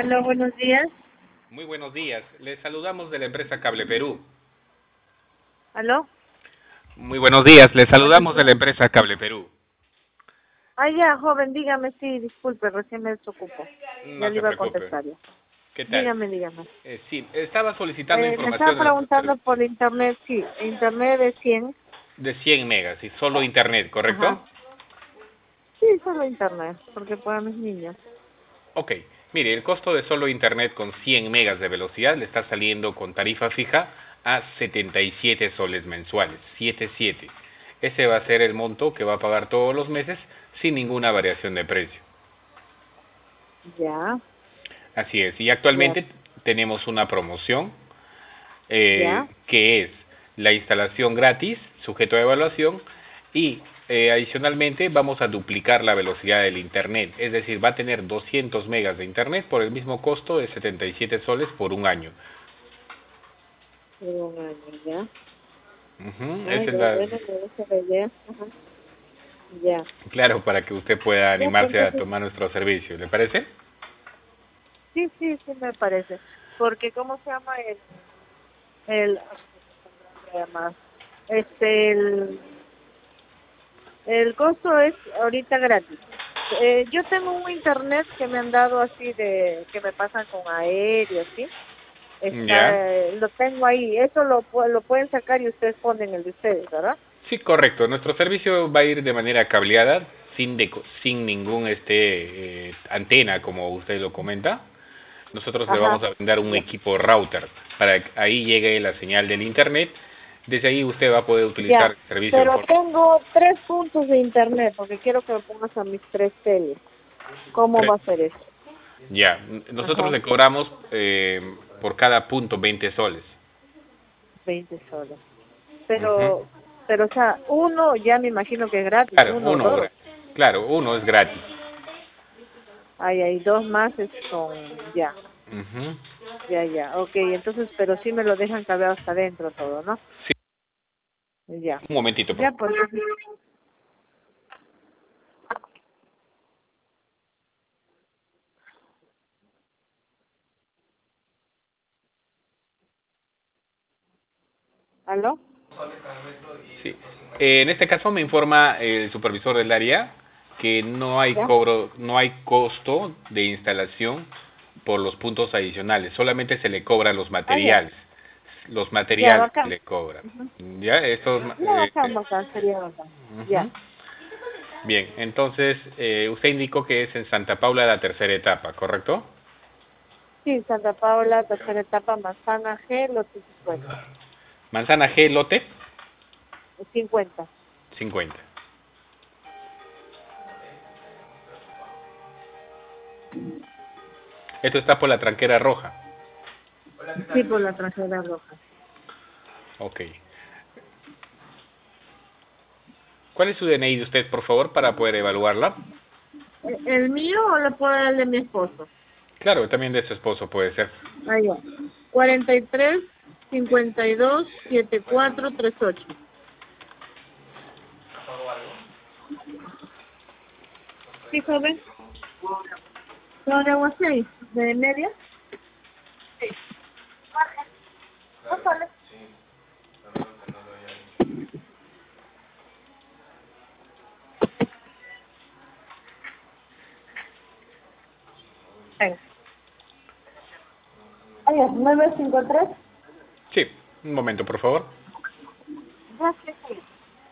Aló, buenos días. Muy buenos días. Les saludamos de la empresa Cable Perú. Aló, Muy buenos días. Les buenos saludamos de la días. empresa Cable Perú. Ah, ya, joven, dígame, sí, disculpe, recién me desocupo. Ya No le se iba a preocupe. contestar ya. ¿Qué tal? Dígame. Sí, estaba solicitando Le estaba información de nuestro preguntando servicio. por internet, sí, internet de 100. De 100 megas y solo internet, ¿correcto? Ajá. Sí, solo internet, porque para mis niños. Ok. Mire, el costo de solo internet con 100 megas de velocidad le está saliendo con tarifa fija a 77 soles mensuales. 77. Ese va a ser el monto que va a pagar todos los meses sin ninguna variación de precio. Ya, Así es, y ya, actualmente tenemos una promoción ya. que es la instalación gratis, sujeto a evaluación, y adicionalmente vamos a duplicar la velocidad del Internet, es decir, va a tener 200 megas de Internet por el mismo costo de 77 soles por un año. Por un año, ya. Ah, Esa es ya, la, bueno, me gusta la idea. Ajá. Ya. claro, para que usted pueda Ya, pues animarse a entonces, tomar nuestro servicio, ¿le parece? sí me parece. Porque, ¿cómo se llama además, el costo es ahorita gratis. Yo tengo un internet que me han dado así que me pasan con aéreo, ¿sí? Ya. Lo tengo ahí. Eso lo pueden sacar y ustedes ponen el de ustedes, ¿verdad? Sí, correcto. Nuestro servicio va a ir de manera cableada, sin ningún antena, como usted lo comenta. Nosotros le vamos Ajá. a brindar un Ya. equipo router para que ahí llegue la señal del internet. Desde ahí usted va a poder utilizar Ya. el servicio en Pero forma tengo 3 puntos de internet porque quiero que me pongas a mis 3 teles. ¿Cómo tres. va a ser eso? Ya, nosotros Ajá. le cobramos por cada punto 20 soles. 20 soles. Ujú. Pero, o sea, uno ya me imagino que es gratis. Claro, Uno o dos. claro, uno es gratis. Hay dos más son ya. Ujú. Ya, ok, entonces, pero sí me lo dejan cableado hasta adentro todo, ¿no? Sí, Ya, un momentito, por ya, favor. pues, ¿aló? Sí. En este caso me informa el supervisor del área que no hay Ya, cobro, no hay costo de instalación por los puntos adicionales, solamente se le cobran ya, los ya, materiales se bacán, le cobran. ¿Ya? Estos, ya, bacán, sería bacán, ujú. ya. Bien, entonces usted indicó que es en Santa Paula la tercera etapa, ¿correcto? Sí, Santa Paula, tercera etapa, Manzana G, lote 50. Manzana G, lote 50. 50. Esto está por la tranquera roja. Sí, por la trasera roja. Ok. ¿Cuál es su DNI de usted, por favor, para poder evaluarla? ¿El mío o lo puedo dar el de mi esposo? Claro, también de su esposo puede ser. Ah, ya. 43, 52, 74, 38. Sí, joven. ¿Lo de agua 6? ¿De media? Sí. ¿Cuánto sale? Venga. Ah, ya, 953. Sí, un momento, por favor. Ya, sí, sí.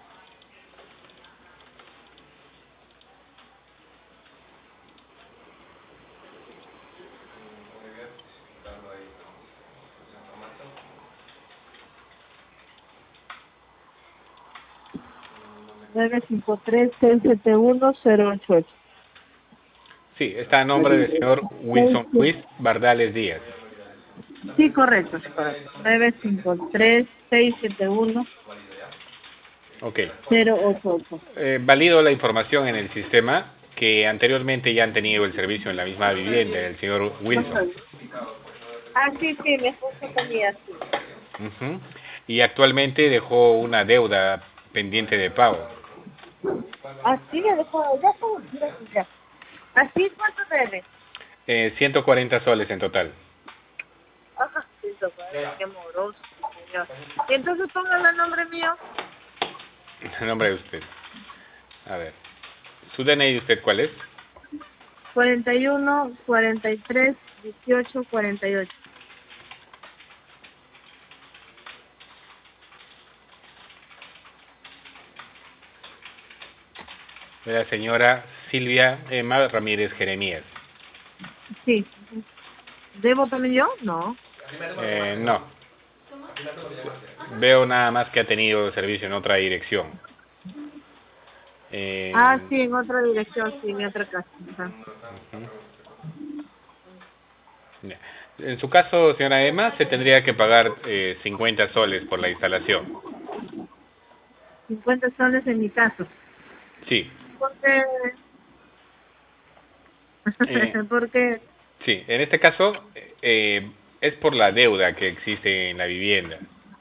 Nueve cinco tres seis siete uno cero ocho ocho. Sí, está a nombre del señor Wilson Luis Bardales Díaz. Sí, correcto, sí, correcto. 953 671 Ok. 088. Valido la información en el sistema que anteriormente ya han tenido el servicio en la misma vivienda, el señor Wilson. Ah, sí, mi esposo tenía así. Ujú. Y actualmente dejó una deuda pendiente de pago. Así ya dejó, ya está, ya. ¿Así cuánto debe? 140 soles en total. Ajá, 140, qué moroso, señor. Y entonces póngale el nombre mío. El nombre de usted. A ver. ¿Su DNI de usted cuál es? 41, 43, 18, 48. De la señora Silvia Emma Ramírez Jeremías. Sí. ¿Debo también yo? No. No. Veo nada más que ha tenido servicio en otra dirección. Sí, en otra dirección, sí, en otra casa. Ajá. Ya. En su caso, señora Emma, se tendría que pagar 50 soles por la instalación. 50 soles en mi caso. Sí. Porque... porque... Sí, en este caso es por la deuda que existe en la vivienda.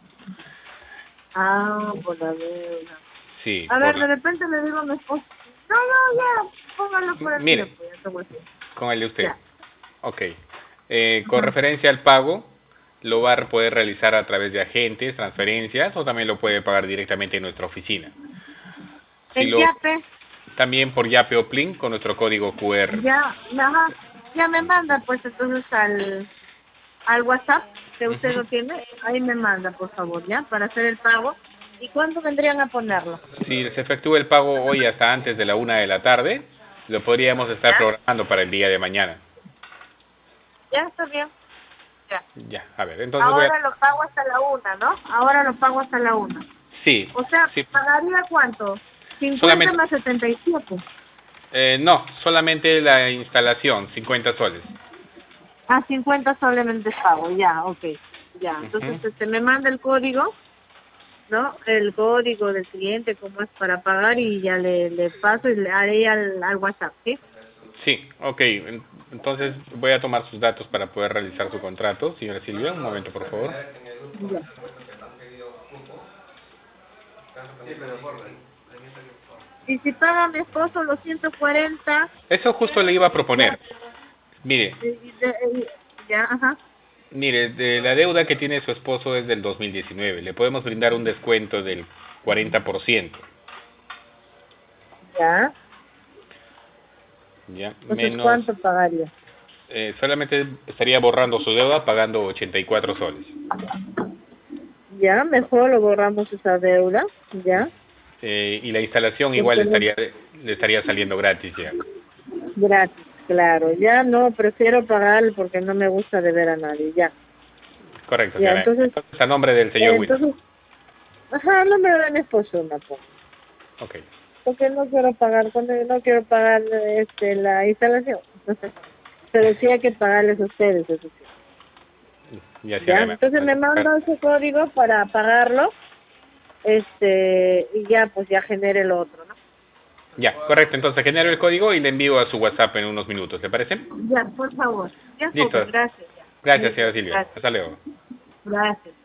Por la deuda. Sí, A ver, de repente le digo a mi esposo, no, ya, póngalo por el mire, tiempo, ya te voy a decir. con el de usted. Ya. Ok. Con referencia al pago, lo va a poder realizar a través de agentes, transferencias, o también lo puede pagar directamente en nuestra oficina. El Yape, También por Yape o Plin con nuestro código QR. ya me manda pues entonces al WhatsApp que usted lo tiene, ahí me manda por favor, ya, para hacer el pago. ¿Y cuándo vendrían a ponerlo? Si se efectúa el pago hoy hasta antes de la 1 de la tarde, lo podríamos estar ¿Ya? programando para el día de mañana. Ya, está bien. Ya. Ya, a ver, entonces Ahora lo pago hasta la 1, ¿no? Ahora lo pago hasta la 1. Sí, O sea, sí. ¿pagaría cuánto? 50 Solamente, más 77. no, solamente la instalación, 50 soles. 50 solamente pago, ya, ok. Ya, entonces me manda el código, ¿no? El código del cliente, cómo es para pagar y ya le paso y le haré al WhatsApp, ¿sí? Sí, ok. Entonces voy a tomar sus datos para poder realizar su contrato. Señora Silvia, un momento, por favor. Ya. Y si paga mi esposo los 140... Eso justo le iba a proponer. Mire, ya, ajá. mire, de la deuda que tiene su esposo es del 2019. Le podemos brindar un descuento del 40%. Ya. Ya, Entonces, menos... ¿cuánto pagaría? solamente estaría borrando su deuda pagando 84 soles. Ya, mejor lo borramos esa deuda, ya. Y la instalación igual Entonces, le estaría saliendo gratis ya. gratis, claro. Ya no, prefiero pagar porque no me gusta deber a nadie, ya. Correcto, Ya, señora. entonces, A nombre del señor William. ajá, no me da mi esposo una pongo. Ok. Porque no quiero pagar, no quiero pagar la instalación. Pero sí hay que pagarles a ustedes, eso sí. Ya, Ya, señora. entonces me mandan su código para pagarlo, y ya, pues ya genere el otro, ¿no? Ya, correcto. Entonces genero el código y le envío a su WhatsApp en unos minutos. ¿Le parece? Ya, por favor. Ya, Listo. joven, gracias. Ya. Gracias, Listo, señora Silvia. gracias. Hasta luego. Gracias.